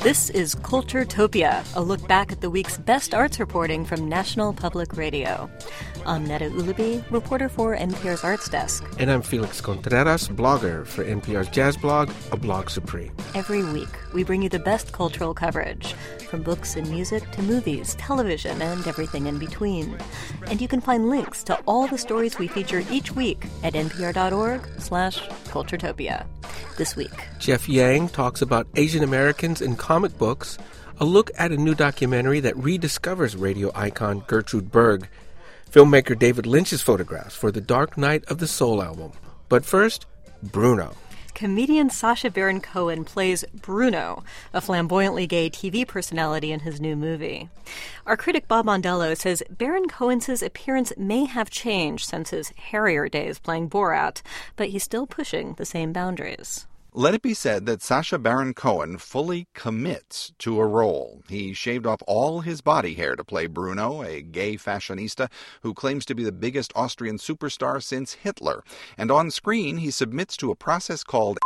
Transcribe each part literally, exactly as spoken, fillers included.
This is Culturetopia, a look back at the week's best arts reporting from National Public Radio. I'm Neda Ulaby, reporter for N P R's Arts Desk. And I'm Felix Contreras, blogger for N P R's jazz blog, A Blog Supreme. Every week, we bring you the best cultural coverage, from books and music to movies, television, and everything in between. And you can find links to all the stories we feature each week at npr.org slash Culturetopia. This week, Jeff Yang talks about Asian Americans in comic books, a look at a new documentary that rediscovers radio icon Gertrude Berg, filmmaker David Lynch's photographs for the Dark Night of the Soul album. But first, Bruno. Comedian Sacha Baron Cohen plays Bruno, a flamboyantly gay T V personality in his new movie. Our critic Bob Mondello says Baron Cohen's appearance may have changed since his hairier days playing Borat, but he's still pushing the same boundaries. Let it be said that Sacha Baron Cohen fully commits to a role. He shaved off all his body hair to play Bruno, a gay fashionista who claims to be the biggest Austrian superstar since Hitler. And on screen, he submits to a process called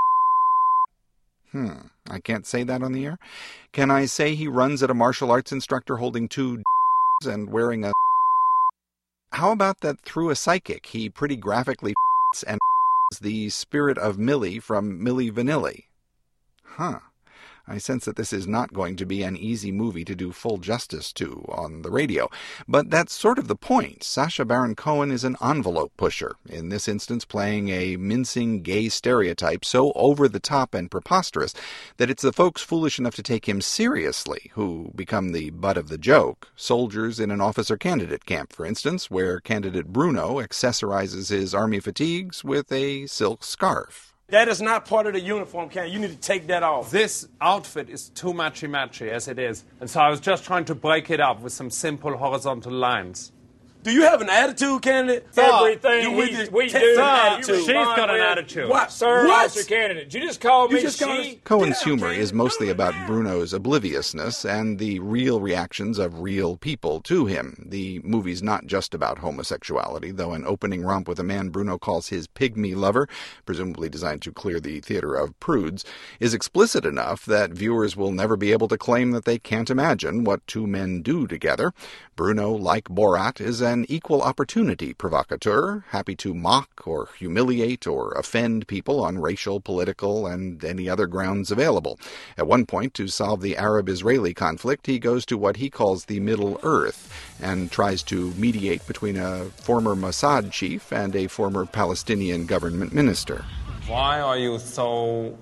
Hmm, I can't say that on the air? Can I say he runs at a martial arts instructor holding two and wearing a... How about that through a psychic, he pretty graphically and the spirit of Millie from Milli Vanilli? Huh. I sense that this is not going to be an easy movie to do full justice to on the radio. But that's sort of the point. Sacha Baron Cohen is an envelope pusher, in this instance playing a mincing gay stereotype so over-the-top and preposterous that it's the folks foolish enough to take him seriously who become the butt of the joke. Soldiers in an officer candidate camp, for instance, where candidate Bruno accessorizes his army fatigues with a silk scarf. That is not part of the uniform, Ken. You need to take that off. This outfit is too matchy-matchy as it is. And so I was just trying to break it up with some simple horizontal lines. Do you have an attitude, candidate? Everything we, we, we do. Attitude. She's got an attitude. What? Sir, what? officer candidate. Did you just call You me just she? called us- Cohen's Yeah, humor okay. is mostly Don't about matter. Bruno's obliviousness and the real reactions of real people to him. The movie's not just about homosexuality, though an opening romp with a man Bruno calls his pygmy lover, presumably designed to clear the theater of prudes, is explicit enough that viewers will never be able to claim that they can't imagine what two men do together. Bruno, like Borat, is an equal opportunity provocateur, happy to mock or humiliate or offend people on racial, political, and any other grounds available. At one point, to solve the Arab-Israeli conflict, he goes to what he calls the Middle Earth and tries to mediate between a former Mossad chief and a former Palestinian government minister. Why are you so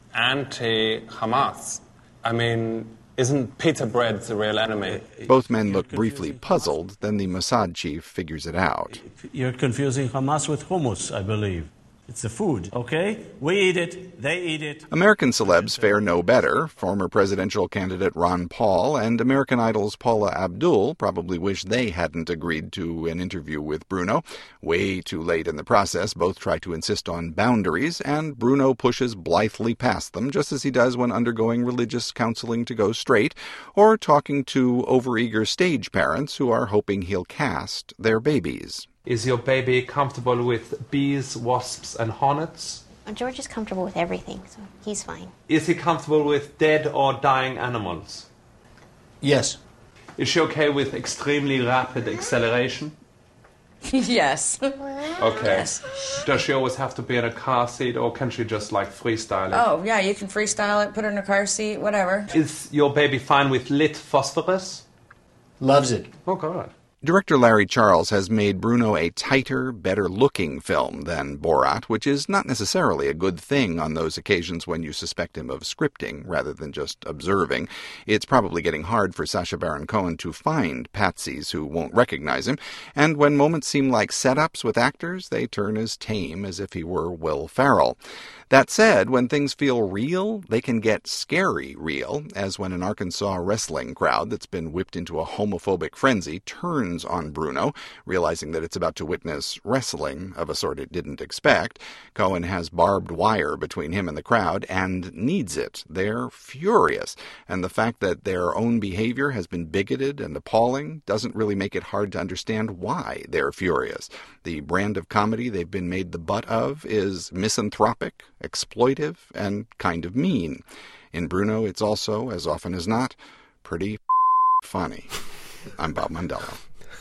anti-Hamas? I mean, isn't pita bread the real enemy? Both men look briefly puzzled, then the Mossad chief figures it out. You're confusing Hamas with hummus, I believe. It's a food, okay? We eat it, they eat it. American celebs fare no better. Former presidential candidate Ron Paul and American Idol's Paula Abdul probably wish they hadn't agreed to an interview with Bruno. Way too late in the process, both try to insist on boundaries, and Bruno pushes blithely past them, just as he does when undergoing religious counseling to go straight, or talking to overeager stage parents who are hoping he'll cast their babies. Is your baby comfortable with bees, wasps, and hornets? George is comfortable with everything, so he's fine. Is he comfortable with dead or dying animals? Yes. Is she okay with extremely rapid acceleration? Yes. Okay. Yes. Does she always have to be in a car seat, or can she just, like, freestyle it? Oh, yeah, you can freestyle it, put her in a car seat, whatever. Is your baby fine with lit phosphorus? Loves it. Oh, God. Director Larry Charles has made Bruno a tighter, better-looking film than Borat, which is not necessarily a good thing on those occasions when you suspect him of scripting rather than just observing. It's probably getting hard for Sacha Baron Cohen to find patsies who won't recognize him, and when moments seem like setups with actors, they turn as tame as if he were Will Ferrell. That said, when things feel real, they can get scary real, as when an Arkansas wrestling crowd that's been whipped into a homophobic frenzy turns on Bruno, realizing that it's about to witness wrestling of a sort it didn't expect. Cohen has barbed wire between him and the crowd and needs it. They're furious, and the fact that their own behavior has been bigoted and appalling doesn't really make it hard to understand why they're furious. The brand of comedy they've been made the butt of is misanthropic, exploitive, and kind of mean. In Bruno, it's also, as often as not, pretty funny. I'm Bob Mondello.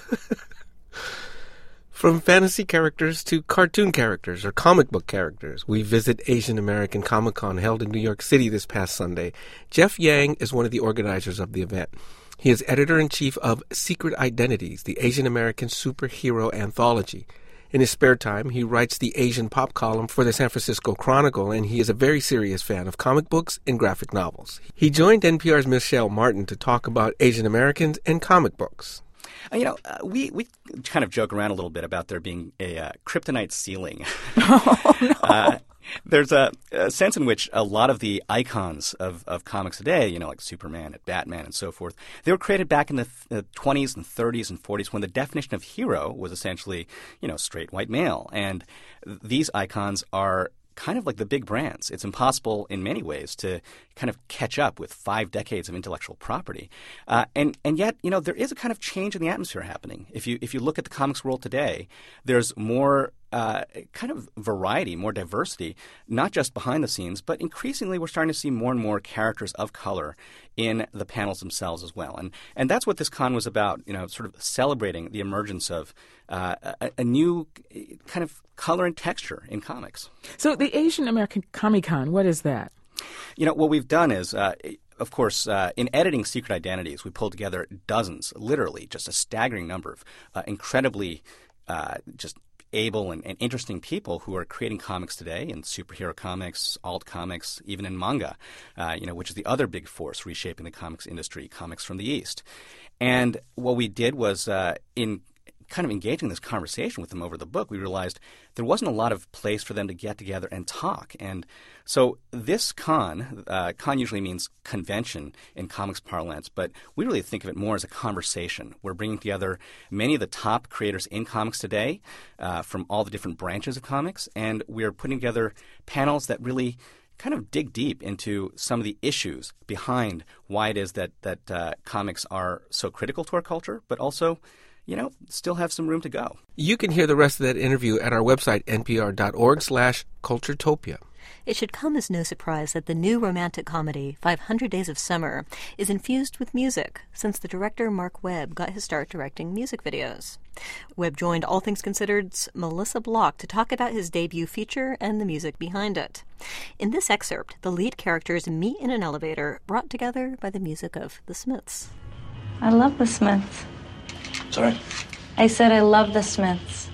From fantasy characters to cartoon characters or comic book characters, we visit Asian American Comic-Con held in New York City this past Sunday. Jeff Yang is one of the organizers of the event. He is editor-in-chief of Secret Identities, the Asian American superhero anthology. In his spare time, he writes the Asian pop column for the San Francisco Chronicle, and he is a very serious fan of comic books and graphic novels. He joined N P R's Michelle Martin to talk about Asian Americans and comic books. Uh, you know, uh, we, we kind of joke around a little bit about there being a uh, kryptonite ceiling. Oh, no. uh, there's a, a sense in which a lot of the icons of, of comics today, you know, like Superman and Batman and so forth, they were created back in the, th- the twenties and thirties and forties when the definition of hero was essentially, you know, straight white male. And these icons are kind of like the big brands. It's impossible in many ways to kind of catch up with five decades of intellectual property. Uh, and, and yet, you know, there is a kind of change in the atmosphere happening. If you if you look at the comics world today, there's more uh, kind of variety, more diversity, not just behind the scenes, but increasingly we're starting to see more and more characters of color in the panels themselves as well. And and that's what this con was about, you know, sort of celebrating the emergence of uh, a, a new kind of color and texture in comics. So the Asian American Comic-Con, what is that? You know, what we've done is, uh, of course, uh, in editing Secret Identities, we pulled together dozens, literally just a staggering number of uh, incredibly uh, just able and, and interesting people who are creating comics today in superhero comics, alt comics, even in manga, uh, you know, which is the other big force reshaping the comics industry, comics from the East. And what we did was uh, in kind of engaging this conversation with them over the book, we realized there wasn't a lot of place for them to get together and talk. And so this con, uh, con usually means convention in comics parlance, but we really think of it more as a conversation. We're bringing together many of the top creators in comics today uh, from all the different branches of comics, and we're putting together panels that really kind of dig deep into some of the issues behind why it is that, that uh, comics are so critical to our culture, but also, you know, still have some room to go. You can hear the rest of that interview at our website, npr.org slash culturetopia. It should come as no surprise that the new romantic comedy, five hundred Days of Summer, is infused with music, since the director Mark Webb got his start directing music videos. Webb joined All Things Considered's Melissa Block to talk about his debut feature and the music behind it. In this excerpt, the lead characters meet in an elevator brought together by the music of The Smiths. I love The Smiths. Sorry? I said I love The Smiths.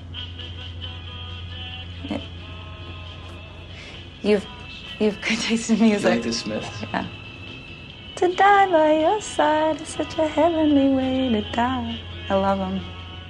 It, you've you've good taste in music. You like The Smiths? Yeah. To die by your side is such a heavenly way to die. I love them.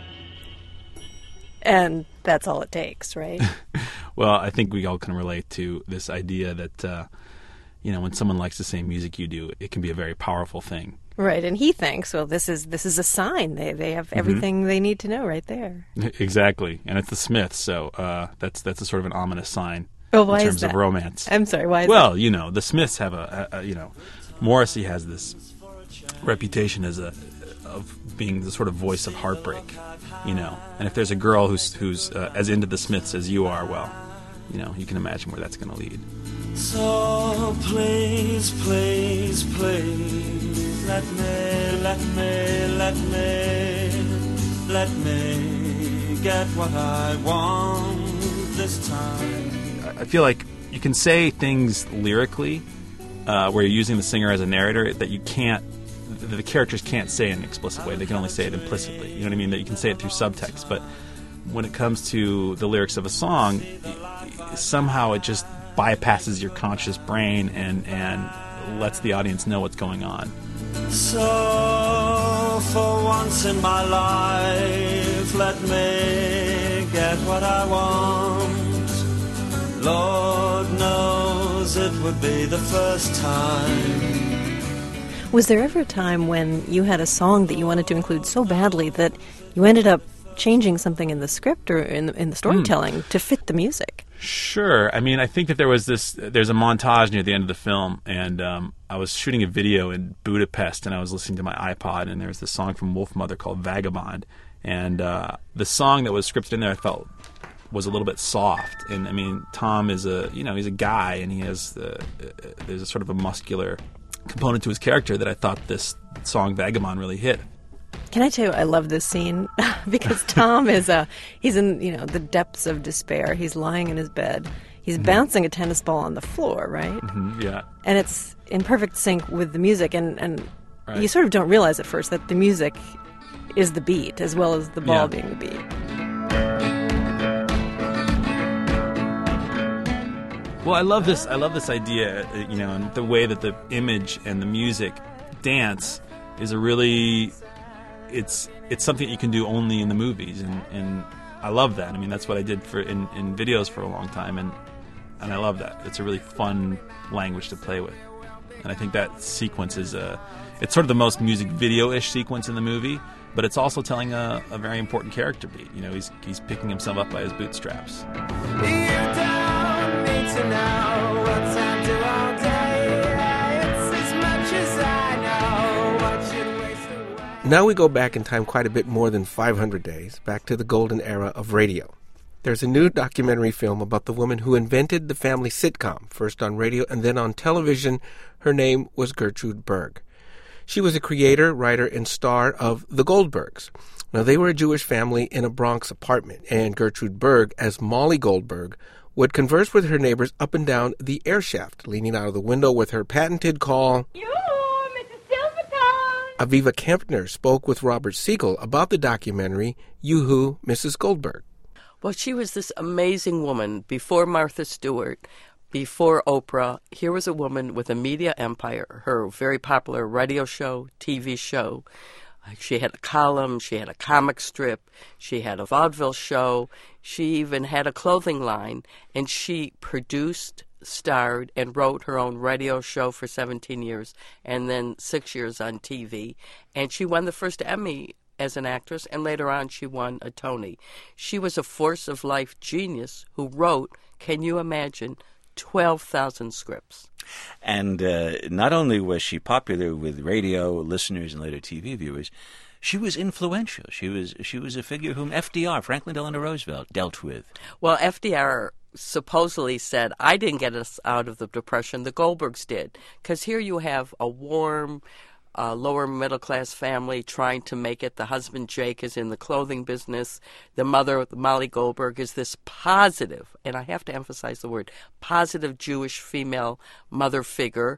And that's all it takes, right? Well, I think we all can relate to this idea that, uh, you know, when someone likes the same music you do, it can be a very powerful thing. Right, and he thinks, well, this is this is a sign. They they have everything mm-hmm. they need to know right there. Exactly, and it's the Smiths, so uh, that's that's a sort of an ominous sign well, why in terms is that? of romance. I'm sorry, why is well, that? you know, the Smiths have a, a, a, you know, Morrissey has this reputation as a of being the sort of voice of heartbreak, you know, and if there's a girl who's who's uh, as into the Smiths as you are, well, you know, you can imagine where that's going to lead. So please, please, please, let me, let me, let me, let me get what I want this time. I feel like you can say things lyrically uh, where you're using the singer as a narrator that you can't, that the characters can't say in an explicit way. They can only say it implicitly. You know what I mean? That you can say it through subtext. But when it comes to the lyrics of a song, somehow it just bypasses your conscious brain and, and lets the audience know what's going on. So, for once in my life, let me get what I want. Lord knows it would be the first time. Was there ever a time when you had a song that you wanted to include so badly that you ended up changing something in the script or in the, in the storytelling mm. to fit the music? Sure. I mean, I think that there was this, there's a montage near the end of the film, and um, I was shooting a video in Budapest, and I was listening to my iPod, and there was this song from Wolfmother called Vagabond, and uh, the song that was scripted in there I felt was a little bit soft. And I mean, Tom is a you know he's a guy, and he has the, uh, there's a sort of a muscular component to his character that I thought this song Vagabond really hit. Can I tell you, I love this scene because Tom is a he's in you know the depths of despair. He's lying in his bed. He's mm-hmm. bouncing a tennis ball on the floor, right? Mm-hmm, yeah. And it's in perfect sync with the music, and and right. you sort of don't realize at first that the music is the beat as well as the ball Yeah. being the beat. Well, I love this. I love this idea, uh, you know, and the way that the image and the music dance is a really, it's it's something that you can do only in the movies, and, and I love that. I mean, that's what I did for in, in videos for a long time, and and I love that. It's a really fun language to play with, and I think that sequence is a, it's sort of the most music video-ish sequence in the movie, but it's also telling a, a very important character beat. You know, he's he's picking himself up by his bootstraps. To know what time to all day. It's as much as I know. What should waste away. Now we go back in time quite a bit more than five hundred days, back to the golden era of radio. There's a new documentary film about the woman who invented the family sitcom, first on radio and then on television. Her name was Gertrude Berg. She was a creator, writer, and star of The Goldbergs. Now, they were a Jewish family in a Bronx apartment, and Gertrude Berg, as Molly Goldberg, would converse with her neighbors up and down the air shaft, leaning out of the window with her patented call. You, Missus Silverton! Aviva Kempner spoke with Robert Siegel about the documentary, Yoo-Hoo, Missus Goldberg. Well, she was this amazing woman before Martha Stewart, before Oprah. Here was a woman with a media empire, her very popular radio show, T V show. She had a column, she had a comic strip, she had a vaudeville show, she even had a clothing line, and she produced, starred, and wrote her own radio show for seventeen years, and then six years on T V. And she won the first Emmy as an actress, and later on she won a Tony. She was a force-of-life genius who wrote, can you imagine, twelve thousand scripts. And uh, not only was she popular with radio listeners and later T V viewers, she was influential. She was she was a figure whom F D R, Franklin Delano Roosevelt, dealt with. Well, F D R supposedly said, I didn't get us out of the Depression, the Goldbergs did. Because here you have a warm, uh, lower middle-class family trying to make it. The husband, Jake, is in the clothing business. The mother, Molly Goldberg, is this positive, and I have to emphasize the word, positive Jewish female mother figure,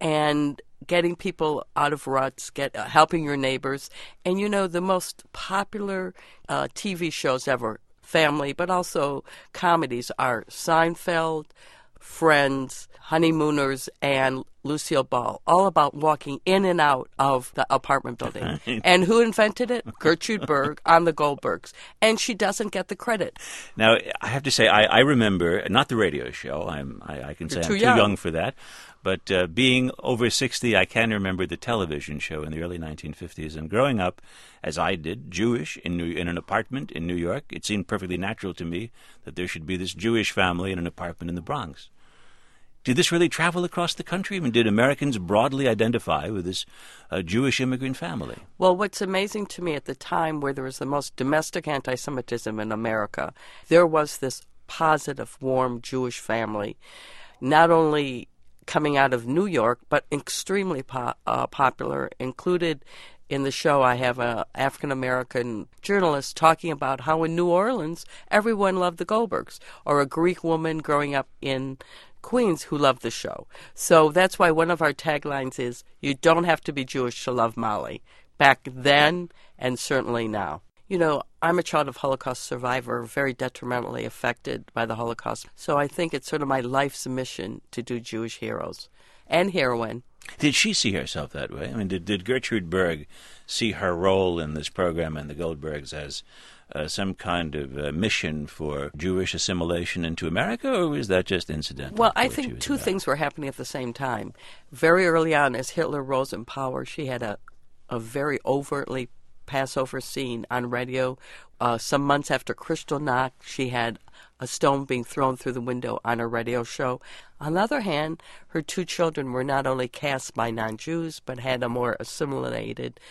and getting people out of ruts, get uh, helping your neighbors. And, you know, the most popular uh, T V shows ever, family, but also comedies, are Seinfeld, Friends, Honeymooners, and Lucille Ball, all about walking in and out of the apartment building. And who invented it? Gertrude Berg on the Goldbergs. And she doesn't get the credit. Now, I have to say, I, I remember, not the radio show, I'm, I, I can say You're I'm too too young. young for that, but uh, being over sixty, I can remember the television show in the early nineteen fifties. And growing up, as I did, Jewish, in, New, in an apartment in New York, it seemed perfectly natural to me that there should be this Jewish family in an apartment in the Bronx. Did this really travel across the country? I mean, did Americans broadly identify with this uh, Jewish immigrant family? Well, what's amazing to me at the time where there was the most domestic anti-Semitism in America, there was this positive, warm Jewish family, not only coming out of New York, but extremely po- uh, popular, included in the show. I have an African-American journalist talking about how in New Orleans, everyone loved the Goldbergs, or a Greek woman growing up in Queens who loved the show. So that's why one of our taglines is, you don't have to be Jewish to love Molly, back then and certainly now. You know, I'm a child of Holocaust survivor, very detrimentally affected by the Holocaust. So I think it's sort of my life's mission to do Jewish heroes and heroine. Did she see herself that way? I mean, did, did Gertrude Berg see her role in this program and the Goldbergs as uh, some kind of uh, mission for Jewish assimilation into America, or was that just incidental? Well, I think two about? things were happening at the same time. Very early on, as Hitler rose in power, she had a, a very overtly Passover scene on radio. Uh, some months after Kristallnacht, she had a stone being thrown through the window on a radio show. On the other hand, her two children were not only cast by non-Jews, but had a more assimilated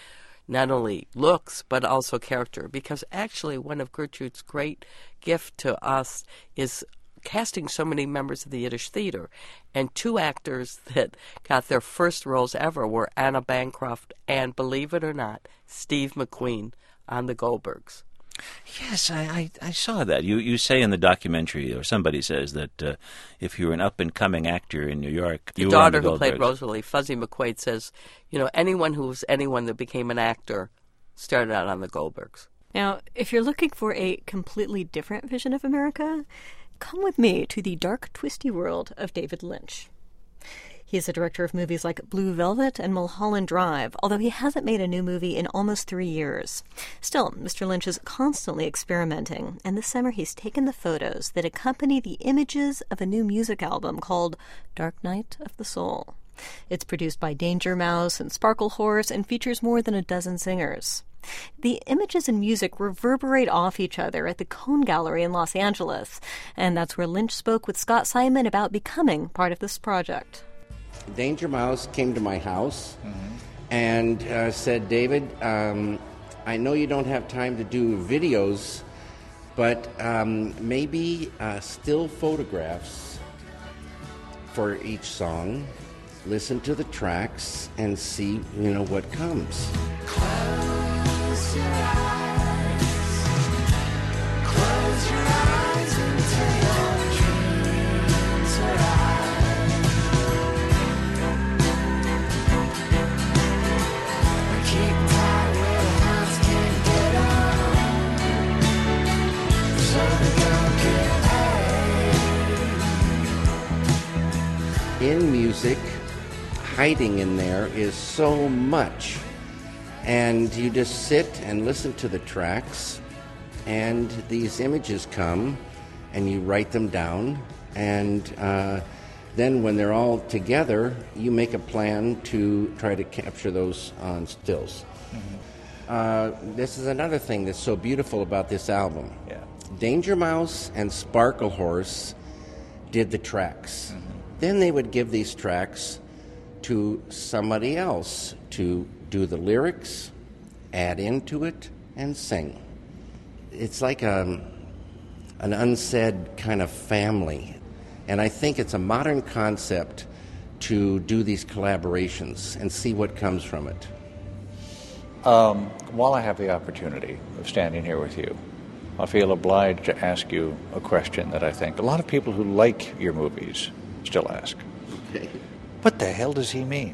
not only looks but also character, because actually one of Gertrude's great gift to us is casting so many members of the Yiddish theater. And two actors that got their first roles ever were Anna Bancroft and, believe it or not, Steve McQueen on the Goldbergs. Yes, I, I, I saw that. You you say in the documentary, or somebody says, that uh, if you're an up-and-coming actor in New York, The you daughter were on the who played Goldbergs. Rosalie, Fuzzy McQuaid, says, you know, anyone who was anyone that became an actor started out on the Goldbergs. Now, if you're looking for a completely different vision of America, come with me to the dark, twisty world of David Lynch. He is the director of movies like Blue Velvet and Mulholland Drive, although he hasn't made a new movie in almost three years. Still, Mister Lynch is constantly experimenting, and this summer he's taken the photos that accompany the images of a new music album called Dark Night of the Soul. It's produced by Danger Mouse and Sparkle Horse and features more than a dozen singers. The images and music reverberate off each other at the Cone Gallery in Los Angeles, and that's where Lynch spoke with Scott Simon about becoming part of this project. Danger Mouse came to my house mm-hmm. and uh, said, David, um, I know you don't have time to do videos, but um, maybe uh, still photographs for each song. Listen to the tracks and see, you know, what comes. Close your eyes. Close your eyes and tell your dreams arise. In music, hiding in there is so much. And you just sit and listen to the tracks, and these images come, and you write them down, and uh, then when they're all together, you make a plan to try to capture those on stills. Mm-hmm. Uh, this is another thing that's so beautiful about this album. Yeah. Danger Mouse and Sparkle Horse did the tracks. Mm-hmm. Then they would give these tracks to somebody else to do the lyrics, add into it, and sing. It's like a, an unsaid kind of family. And I think it's a modern concept to do these collaborations and see what comes from it. Um, while I have the opportunity of standing here with you, I feel obliged to ask you a question that I think a lot of people who like your movies still ask. Okay. What the hell does he mean?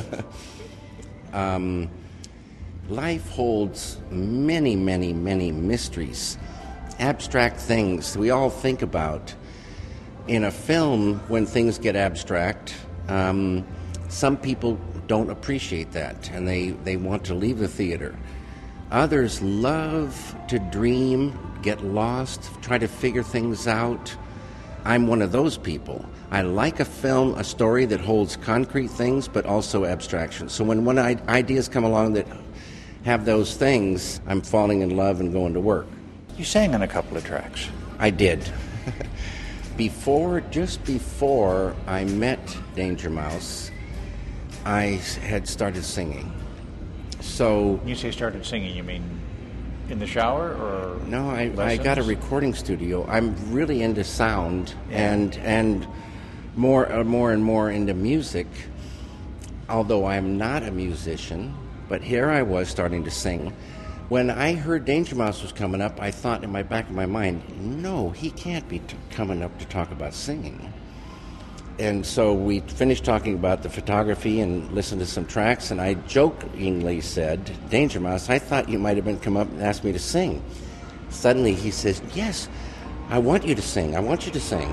um, life holds many, many, many mysteries, abstract things we all think about. In a film, when things get abstract, um, some people don't appreciate that, and they, they want to leave the theater. Others love to dream, get lost, try to figure things out. I'm one of those people. I like a film, a story that holds concrete things, but also abstraction. So when when I, ideas come along that have those things, I'm falling in love and going to work. You sang on a couple of tracks. I did. Before, just before I met Danger Mouse, I had started singing. So you say started singing, you mean in the shower or no? I, lessons? I got a recording studio. I'm really into sound yeah. and and more uh, more and more into music. Although I'm not a musician, but here I was starting to sing. When I heard Danger Mouse was coming up, I thought in my back of my mind, no, he can't be t- coming up to talk about singing. And so we finished talking about the photography and listened to some tracks, and I jokingly said, Danger Mouse, I thought you might have been come up and asked me to sing. Suddenly he says, yes, I want you to sing. I want you to sing.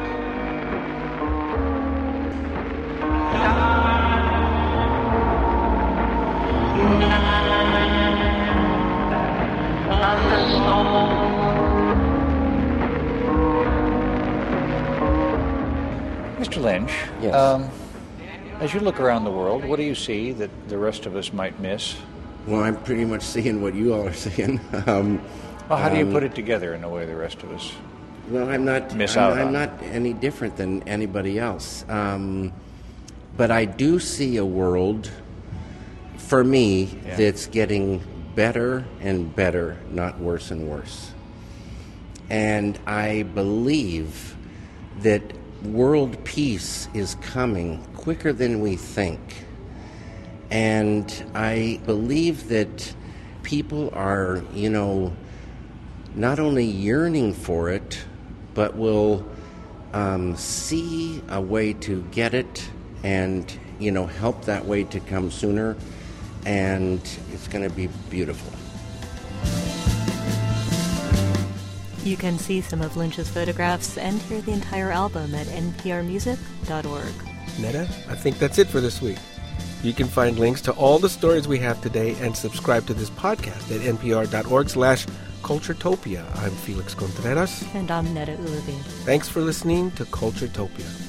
Mister Lynch, yes. um, as you look around the world, what do you see that the rest of us might miss? Well, I'm pretty much seeing what you all are seeing. um, well, how do you um, put it together in a way the rest of us well, I'm not, miss I'm, out I'm on? not any different than anybody else. Um, but I do see a world for me, Yeah. that's getting better and better, not worse and worse. And I believe that world peace is coming quicker than we think. And I believe that people are, you know, not only yearning for it, but will um, see a way to get it and, you know, help that way to come sooner. And it's going to be beautiful. You can see some of Lynch's photographs and hear the entire album at n p r music dot org. Netta, I think that's it for this week. You can find links to all the stories we have today and subscribe to this podcast at npr.org slash Culturetopia. I'm Felix Contreras. And I'm Netta Ulavi. Thanks for listening to Culturetopia.